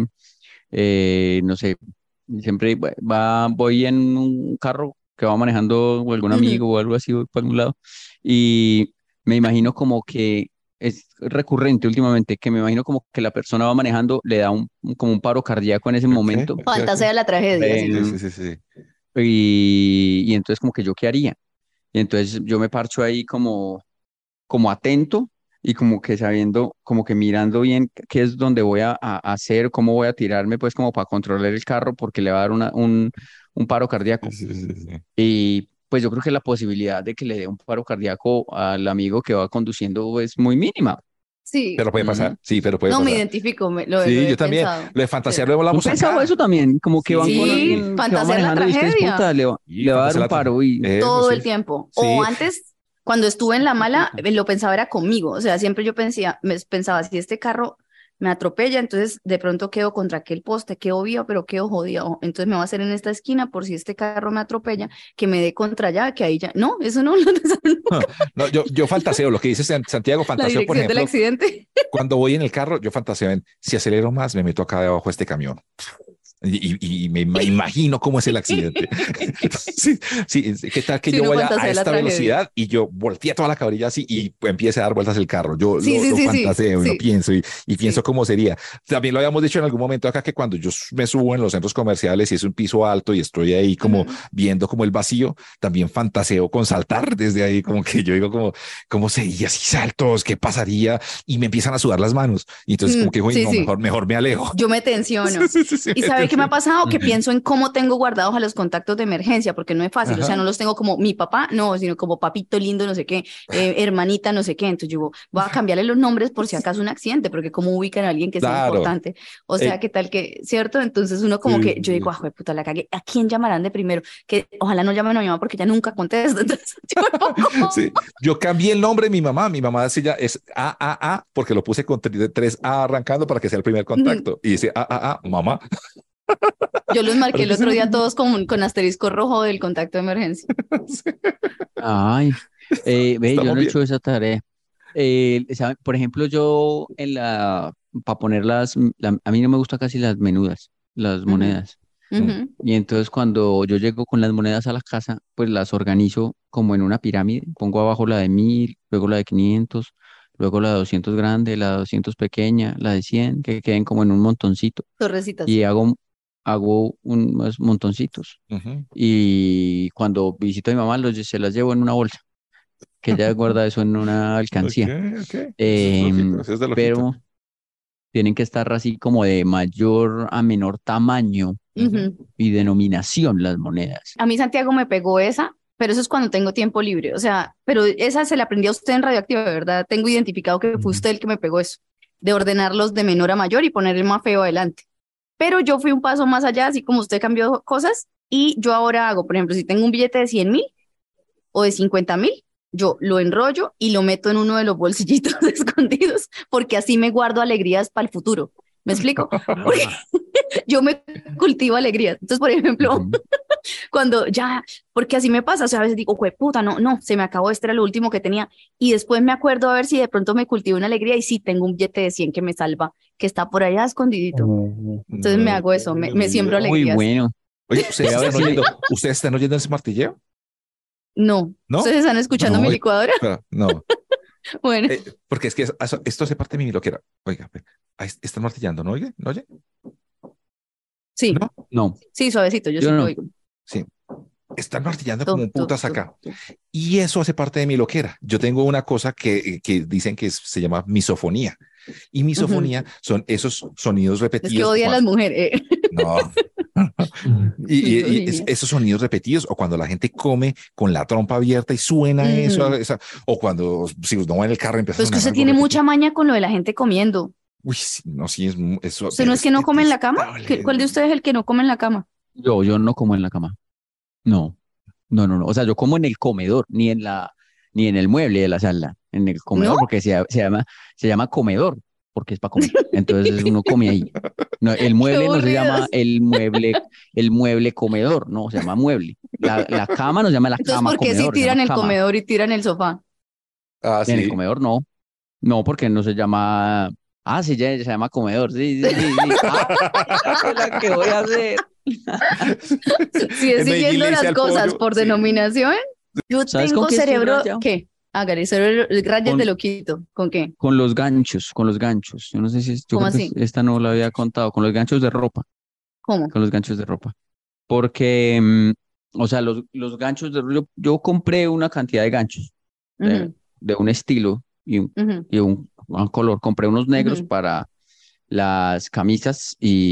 no sé, siempre voy en un carro que va manejando o algún ujú. amigo o algo así, voy para algún lado, y me imagino como que es recurrente últimamente, que me imagino como que la persona va manejando, le da como un paro cardíaco en ese Ok, momento, ok, ok. Fantasea la tragedia, sí. Sí, eh, sí, sí, sí. y entonces como que yo qué haría. Y entonces yo me parcho ahí como atento y como que sabiendo, como que mirando bien qué es donde voy a hacer, cómo voy a tirarme, pues como para controlar el carro porque le va a dar un paro Sí, cardíaco. sí, sí, sí. Y pues yo creo que la posibilidad de que le dé un paro cardíaco al amigo que va conduciendo es muy mínima. Sí. Pero puede pasar, Ujú. sí, pero puede No me pasar. identifico, lo Sí, he yo también. pensado. Lo de Sí. fantasear lo ¿Han hablamos pensado eso acá. también? Como que van con Sí, Sí, alguien que va fantasear la manejando y ustedes, tragedia puta, y le va a dar fantasear un la paro y... Eso todo sí. el tiempo. O Sí, antes, cuando estuve en la mala, Puta. lo pensaba era conmigo. O sea, siempre yo pensaba, si este carro me atropella, entonces de pronto quedo contra aquel poste, quedo vivo, pero quedo jodido. Entonces me va a hacer en esta esquina por si este carro me atropella, que me dé contra allá, que ahí ya. No, eso no lo pensaba nunca. no, yo fantaseo, lo que dice Santiago, La fantaseo, por dirección del ejemplo, accidente. cuando voy en el carro, yo fantaseo en, si acelero más, me meto acá debajo de este camión. Y me imagino cómo es el accidente. Sí, sí, ¿qué tal que Si yo uno vaya a fantasea la esta tragedia. velocidad y yo voltee toda la cabrilla así y empiece a dar vueltas el carro? Yo Sí, sí, lo sí, sí, fantaseo y lo sí, pienso y pienso sí. cómo sería. También lo habíamos dicho en algún momento acá que cuando yo me subo en los centros comerciales y es un piso alto y estoy ahí como Ujú. viendo como el vacío, también fantaseo con saltar desde ahí, como que yo digo como, ¿cómo sería si saltos? ¿Qué pasaría? Y me empiezan a sudar las manos. Y entonces como que, uy, Sí, no, sí. mejor me alejo. Yo me Sí, tensiono. sí, sí, sí, ¿Y me sabe qué me ha tensiono. pasado? Que Ujú. pienso en cómo tengo guardados a los contactos de emergencia, porque no es fácil, o sea, Ajá. no los tengo como mi papá, no, sino como papito lindo, no sé qué, hermanita, no sé qué. Entonces yo voy a cambiarle los nombres por si acaso un accidente, porque cómo ubican a alguien que sea Claro. importante. O sea, Eh, ¿qué tal que, cierto? Entonces uno como sí, que, sí, yo digo, sí. ah, jue puta, la cagué. ¿A quién llamarán de primero? Que ojalá no llamen a mi mamá porque ella nunca contesta. Entonces yo me pongo, Sí, yo cambié el nombre de mi mamá. Mi mamá así ya es A, porque lo puse con tres A arrancando para que sea el primer contacto. Y dice mamá, yo los marqué para el que sea otro la día primera. todos con asterisco rojo del contacto de emergencia. Sí, Ay, ve, yo estamos no he bien. hecho esa tarea. Por ejemplo, yo para ponerlas, a mí no me gustan casi las menudas, las Ujú, monedas. ujú. Mm, Y entonces cuando yo llego con las monedas a la casa, pues las organizo como en una pirámide. Pongo abajo la de 1000, luego la de 500, luego la de 200 grande, la de 200 pequeña, la de 100, que queden como en un montoncito. Torrecitas, Y sí. hago unos montoncitos. ujú. Y cuando visito a mi mamá, se las llevo en una bolsa. que ella guarda eso en una alcancía. Ok. Eso es de lojito. Pero tienen que estar así como de mayor a menor tamaño Ujú. y denominación las monedas. A mí Santiago me pegó esa, pero eso es cuando tengo tiempo libre. O sea, pero esa se la aprendí a usted en Radioactiva, de verdad. Tengo identificado que fue usted el que me pegó eso, de ordenarlos de menor a mayor y poner el más feo adelante. Pero yo fui un paso más allá, así como usted cambió cosas, y yo ahora hago, por ejemplo, si tengo un billete de 100.000 o de 50.000, yo lo enrollo y lo meto en uno de los bolsillitos escondidos, porque así me guardo alegrías para el futuro. ¿Me explico? Porque yo me cultivo alegrías. Entonces, por ejemplo, Ujú. cuando ya, porque así me pasa, o sea, a veces digo, puta, no, se me acabó, este era lo último que tenía, y después me acuerdo a ver si de pronto me cultivo una alegría y sí tengo un billete de 100 que me salva, que está por allá escondidito. Entonces me hago eso, me siembro Muy alegrías. bueno. Oye, ¿ustedes Voy a ver están si- oyendo, ¿ustedes están oyendo ese martilleo? No, ¿No? ¿ustedes están escuchando No, mi oye, licuadora? espera, no. Bueno, Porque es que esto hace parte de mi loquera. Oiga, ahí están martillando, ¿no oye? ¿No oye? sí, ¿No? No, sí, suavecito, yo yo sí lo no. oigo. Sí. Están martillando como un putas acá. Tu. Y eso hace parte de mi loquera. Yo tengo una cosa que dicen que se llama misofonía. Y misofonía son esos sonidos Es que repetidos. odia a las mujeres. No. Misoginia. Esos sonidos repetidos, o cuando la gente come con la trompa abierta y suena eso, o cuando si uno va en el carro empieza Pero a es que sonar usted algo tiene repetido. mucha maña con lo de la gente comiendo. Uy, sí, no, sí, eso ¿Usted no es que no come en la cama? detestable. ¿Cuál de ustedes es el que no come en la cama? Yo no como en la cama. No, no. O sea, yo como en el comedor, ni en el mueble de la sala, en el ¿No? comedor, porque se llama comedor, porque es para comer. Entonces uno come ahí. No, el mueble no se llama aburridos. el mueble comedor, no, se llama mueble. La cama no se llama la Entonces, cama ¿por qué si comedor, se llama tiran el cama. comedor y tiran el sofá? Ah, En el sí. comedor no. No, porque no se llama. Ah, sí, ya se llama comedor. Sí. Ah, esa es la que voy a hacer. Si es En Medellín siguiendo le dice las al cosas pollo, por sí. denominación, yo ¿Sabes con tengo qué estoy cerebro, rayado? ¿qué? Hágale, cerebro, rayas Con, de loquito. ¿Con qué? con los ganchos, con los ganchos. Yo no sé yo ¿Cómo creo que así? esta no la había contado, con los ganchos de ropa, ¿Cómo? con los ganchos de ropa. Porque, o sea, los ganchos yo compré una cantidad de ganchos de, Ujú, de un estilo ujú, y un color. Compré unos negros ujú, para las camisas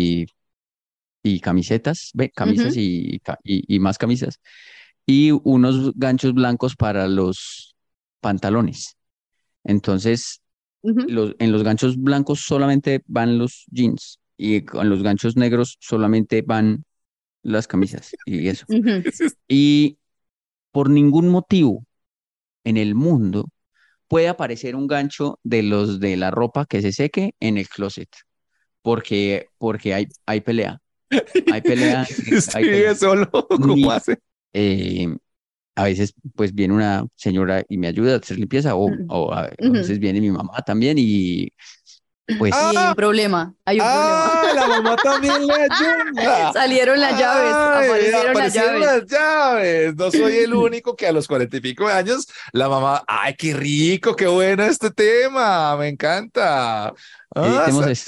y camisetas, camisas ujú, y más camisas, y unos ganchos blancos para los pantalones. Entonces, ujú, en los ganchos blancos solamente van los jeans y con los ganchos negros solamente van las camisas y eso. ujú. Y por ningún motivo en el mundo puede aparecer un gancho de los de la ropa que se seque en el closet, porque hay pelea. Hay pelea, Usted hay vive pelea. solo, ¿cómo Ni, hace? eh, a veces pues viene una señora y me ayuda a hacer limpieza o a Ujú. veces viene mi mamá también y Y pues hay un ¡Ah! problema, hay un problema. ¡Ah! La mamá también le ayuda. Salieron las llaves, ¡Ay! aparecieron las Aparecieron llaves. las llaves. No soy el único que a los 40 y pico de años, la mamá, ¡ay, qué rico, qué bueno este tema! Me encanta. Ah, editemos esto.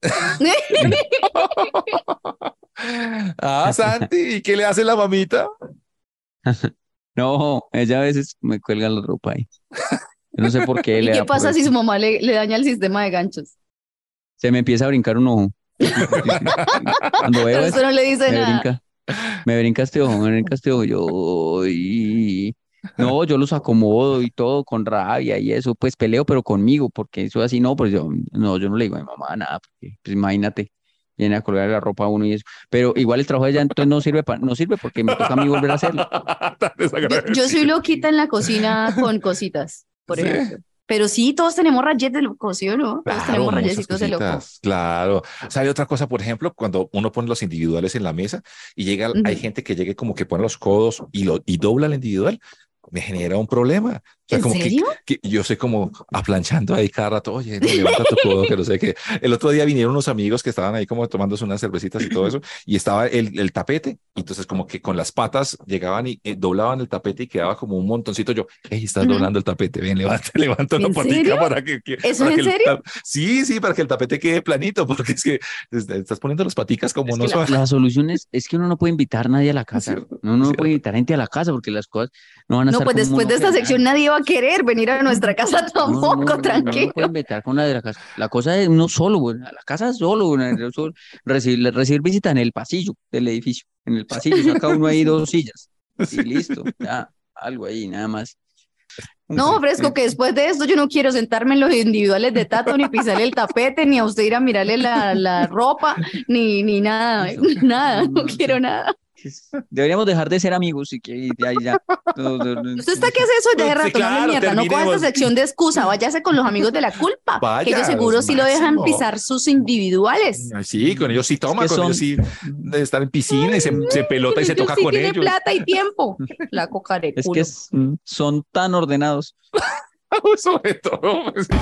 Santi, ¿y qué le hace la mamita? No, ella a veces me cuelga la ropa ahí. Yo no sé por qué ¿Y le qué da por pasa si eso. su mamá le daña el sistema de ganchos? Se me empieza a brincar un ojo. Cuando veo Pero eso, usted no le dice me nada. brinca. Me brinca este ojo, me brinca este ojo. No, yo los acomodo y todo con rabia y eso, pues peleo, pero conmigo, porque eso así no, pues yo no le digo a mi mamá nada, porque pues imagínate, viene a colgar la ropa a uno y eso. Pero igual el trabajo de ella entonces no sirve porque me toca a mí volver a hacerlo. Tan Yo soy desagradecido. loquita en la cocina con cositas, por Sí. ejemplo. Pero sí, todos tenemos rayet de loco, ¿sí o no? Todos Claro, tenemos muchas rayecitos de loco. cositas, claro. ¿Sabe otra cosa? Por ejemplo, cuando uno pone los individuales en la mesa y hay Ujú. gente que llegue como que pone los codos y dobla el individual, me genera un problema. O sea, ¿En como serio? que yo soy como aplanchando ahí cada rato, oye, no, levanta tu codo, que no sé qué. El otro día vinieron unos amigos que estaban ahí como tomándose unas cervecitas y todo eso, y estaba el tapete, y entonces como que con las patas llegaban y doblaban el tapete y quedaba como un montoncito. Yo, hey, estás Ujú. doblando el tapete, ven, levanta una ¿En patica serio? para que, ¿Eso para es que en serio? sí, para que el tapete quede planito, porque es que estás poniendo las paticas como Es no que son. la solución es que uno no puede invitar a nadie a la Es casa. cierto, Uno es no puede cierto. invitar gente a la casa porque las cosas no van a No, estar pues como después uno de esta sección querrá. nadie va a a querer venir a nuestra casa tampoco, no puede tranquilo. inventar con la de la casa. La cosa es uno solo, güey, a la casa solo, güey, recibir visita en el pasillo del edificio. En el pasillo saca uno ahí 2 sillas y listo, ya, algo ahí, nada más. No, Fresco, que después de esto yo no quiero sentarme en los individuales de Tato, ni pisarle el tapete, ni a usted ir a mirarle la ropa, ni nada, nada, no quiero nada. Deberíamos dejar de ser amigos y que de ahí ya. Usted está que hace eso ya de Sí, rato, no claro, hable mierda, no coja esta terminemos. sección de excusa, váyase con los amigos de la culpa, que Vaya, ellos seguro sí lo dejan máximo. pisar sus individuales. Ay, sí, con ellos sí toma, que con son- ellos sí de estar en piscina y se pelota y se Ellos toca sí con tienen ellos. plata y tiempo. La coca de Es culo. que son tan ordenados. Sobre todo. Pues,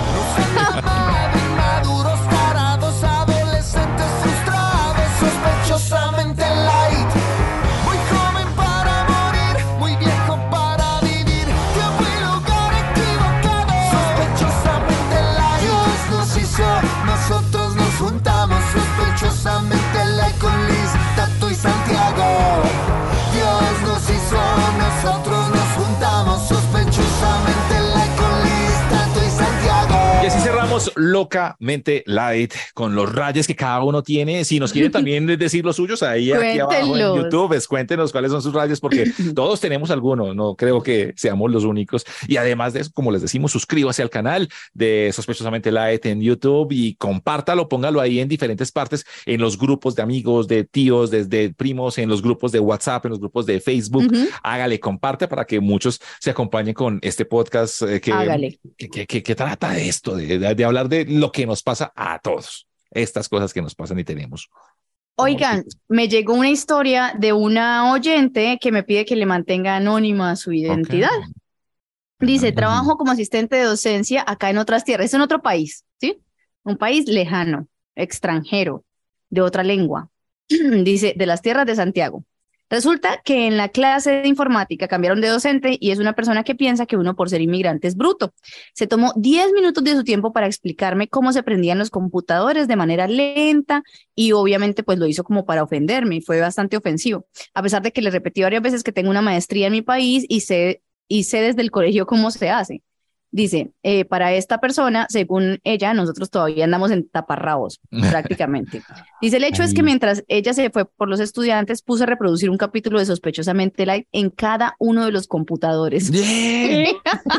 Maduros, tarados, adolescentes frustrados, sospechosamente light. Muy joven para morir, muy viejo para vivir. Tiempo y lugar equivocado, sospechosamente light. Dios nos hizo, nosotros nos juntamos, sospechosamente light con Liz, Tato y Santiago. Dios nos hizo, nosotros nos juntamos, sospechosamente light con Liz, Tato y Santiago. y así cerramos locamente light con los rayos que cada uno tiene. Si nos quieren también decir los suyos, ahí aquí abajo en Cuéntenlos. YouTube, pues, cuéntenos cuáles son sus rayos, porque todos tenemos algunos, no creo que seamos los únicos. Y además de eso, como les decimos, suscríbase al canal de Sospechosamente Light en YouTube y compártalo, póngalo ahí en diferentes partes, en los grupos de amigos, de tíos, de primos, en los grupos de WhatsApp, en los grupos de Facebook. Ujú, Hágale, comparte para que muchos se acompañen con este podcast hágale. que trata de esto, de hablar de lo que nos pasa a todos, estas cosas que nos pasan y tenemos. Oigan, me llegó una historia de una oyente que me pide que le mantenga anónima su identidad. Dice, trabajo como asistente de docencia acá en otras tierras, es en otro país, ¿sí? Un país lejano, extranjero, de otra lengua. Dice, de las tierras de Santiago. Resulta que en la clase de informática cambiaron de docente y es una persona que piensa que uno por ser inmigrante es bruto. Se tomó 10 minutos de su tiempo para explicarme cómo se prendían los computadores de manera lenta y obviamente pues lo hizo como para ofenderme y fue bastante ofensivo. A pesar de que le repetí varias veces que tengo una maestría en mi país y sé desde el colegio cómo se hace. Dice, para esta persona, según ella, nosotros todavía andamos en taparrabos, prácticamente. Dice, el hecho es que Ay. mientras ella se fue por los estudiantes, puse a reproducir un capítulo de Sospechosamente Light en cada uno de los computadores. Bien.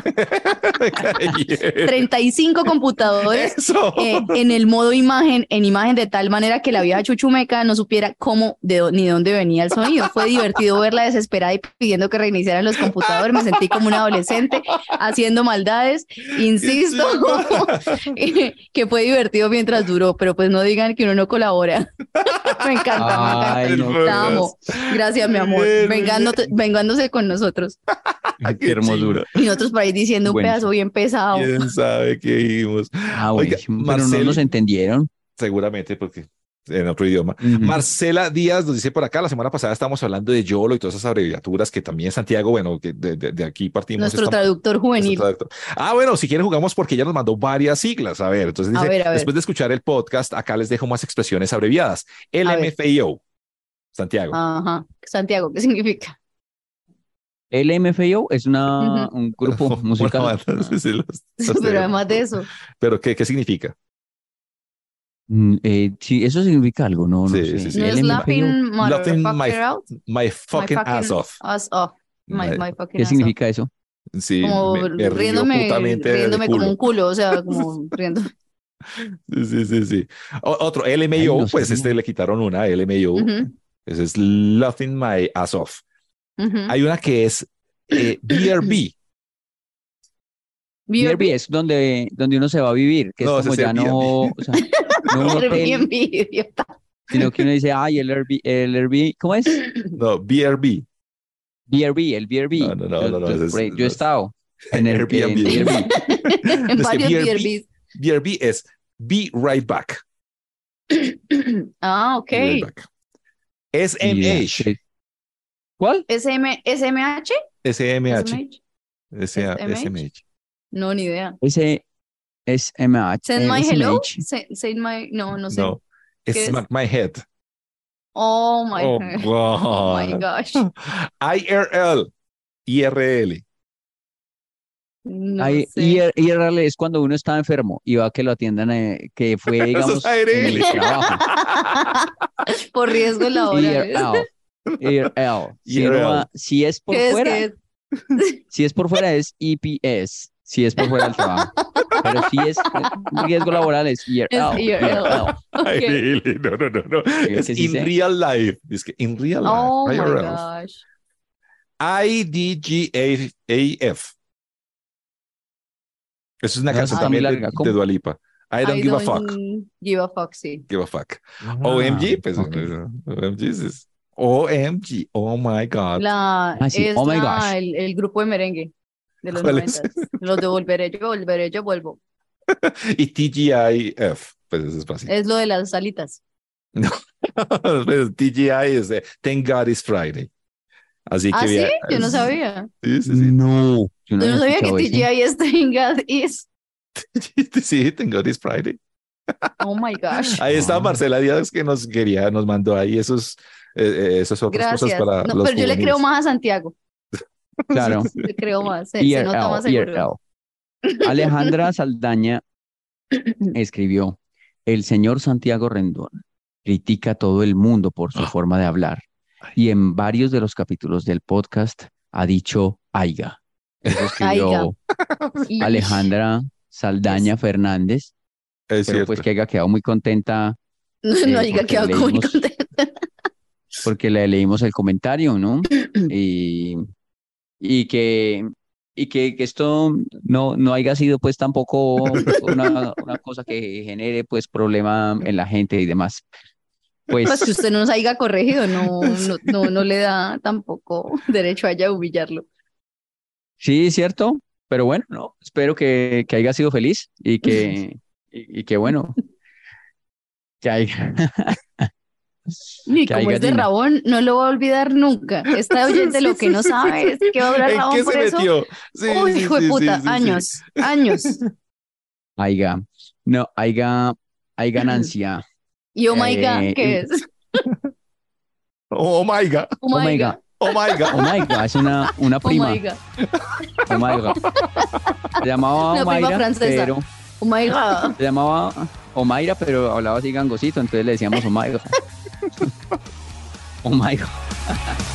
35 computadores Eso. en el modo imagen, en imagen de tal manera que la vieja chuchumeca no supiera cómo ni dónde venía el sonido. Fue divertido verla desesperada y pidiendo que reiniciaran los computadores. Me sentí como un adolescente haciendo maldades. Insisto que fue divertido mientras duró, pero pues no digan que uno no colabora. Me encanta, Maca. Ay, no, La amo. Gracias, mi amor. Vengándose con nosotros. qué hermosura. Y nosotros por ahí diciendo un Bueno. pedazo bien pesado. ¿Quién sabe qué vimos? Ah, Oiga, buenísimo, pero no Marcel- nos entendieron. Seguramente porque en otro idioma. Ujú. Marcela Díaz nos dice por acá, la semana pasada estábamos hablando de YOLO y todas esas abreviaturas que también Santiago, bueno, que de aquí partimos. Nuestro esta- traductor juvenil. nuestro traductor. Ah, bueno, si quieren jugamos porque ella nos mandó varias siglas. A ver, entonces dice, A ver. después de escuchar el podcast, acá les dejo más expresiones abreviadas. LMFAO. Santiago. Ajá. Santiago, ¿qué significa? LMFAO es Ujú. un grupo musical. Una banda, sí, sí, los Pero además de eso, Pero ¿qué significa? Sí, eso significa algo, no Sí, sé. sí, sí. no es LMFAO, laughing Laughing motherfucker out. My fucking ass off. Ass off. My fucking ¿Qué ass significa eso? Sí, off. Como me río riéndome, putamente del riéndome como culo. un culo, o sea, como riendo. Sí. Otro, LMAO, Ay, no pues sabía. le quitaron una, LMAO. Ujú, Ese es Laughing My Ass Off. ujú. Hay una que es BRB. Airbnb es donde uno se va a vivir, que No, es ese como es ya Airbnb. no, o sea, no un hotel, Airbnb, idiota. sino que uno dice, ay, el Airbnb, ¿cómo es? No, BRB. BRB, el BRB. No, ese es- Yo he no es- estado en Airbnb. Airbnb. En Es que varios BRB BRBs. BRB es Be Right Back. Ah, ok. Be right back. SMH. ¿Cuál? SMH? SMH. SMH? SMH. No, ni idea. Ese es MH. Send my hello. SMH. Send my, no sé. No. ¿Qué es? Smack My Head. Oh my, Oh, oh my God. gosh. IRL. IRL. No Ahí, sé. IRL es cuando uno está enfermo y va a que lo atiendan, que fue, Eso digamos, es en el ARL. trabajo. Por riesgos laborales. IRL. IRL. Si uno IRL. va, si es por ¿Qué es? fuera, ¿Qué es? si es por fuera es EPS, si es por fuera del trabajo. Pero si es riesgo laboral es Es IRL. IRL. Ok. ARL. No. ¿Qué Es sí in sé? real life. Es que in real life. Oh my IRL. gosh. IDGAF. Esa es una No, canción está muy también larga. de ¿Cómo? Dua Lipa. I don't I give a fuck. don't give a fuck, sí. Give a fuck. Ah, OMG, pues ok. OMG es OMG. Oh my God. Sí. Es Oh my gosh. el grupo de merengue de los ¿Cuál es? 90s. Los de volveré, yo vuelvo. Y TGIF, pues eso es fácil. Es lo de las salitas. No, pues TGI es de Thank God It's Friday. Así que Ah, sí, bien. yo no sabía. Sí. No, yo no Yo no había sabía que escuchado ese. TGI es Thank God Is. Sí, Thank God It's Friday. Oh my gosh. Ahí está Ah. Marcela Díaz que nos mandó ahí esas otras cosas Gracias. para No, los pero yo le creo juveniles. más a Santiago. Claro. Le creo más. Se nota más seguro. Alejandra Saldaña escribió: El señor Santiago Rendón critica a todo el mundo por su Ah. forma de hablar y en varios de los capítulos del podcast ha dicho aiga. Eso escribió Y- Alejandra Saldaña Fernández, Es pero cierto. pues que haya quedado muy contenta No diga porque que quedado muy leímos, contenta. porque le leímos el comentario, ¿no? Y, y que esto no haya sido pues tampoco una cosa que genere pues problema en la gente y demás. Pues que Pues usted no nos haya corregido, no le da tampoco derecho a ella a humillarlo. sí, cierto, pero bueno, no, espero que haya sido feliz y que bueno, que haya, Y que como haya es de Gina. Rabón, no lo va a olvidar nunca. Esta oyente lo que no sabe es que va a durar ¿En Rabón qué por se eso. metió? Sí, Uy, sí, hijo de sí, puta, sí, sí, años, años. Haya, no, hay ganancia. Y oh my God, Eh, ¿qué es? Oh my God. Oh oh my my God, God, Oh my God. oh my God, es una oh my prima, God, oh my God. Se llamaba una prima Omaira, francesa. pero Oh my God. se llamaba Omaira, pero hablaba así gangosito, entonces le decíamos Omaira. Oh my God.